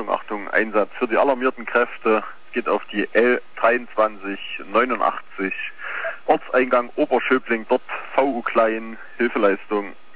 Achtung, Achtung, Einsatz für die alarmierten Kräfte. Es geht auf die L2389, Ortseingang Oberschöbling, dort VU Klein, Hilfeleistung.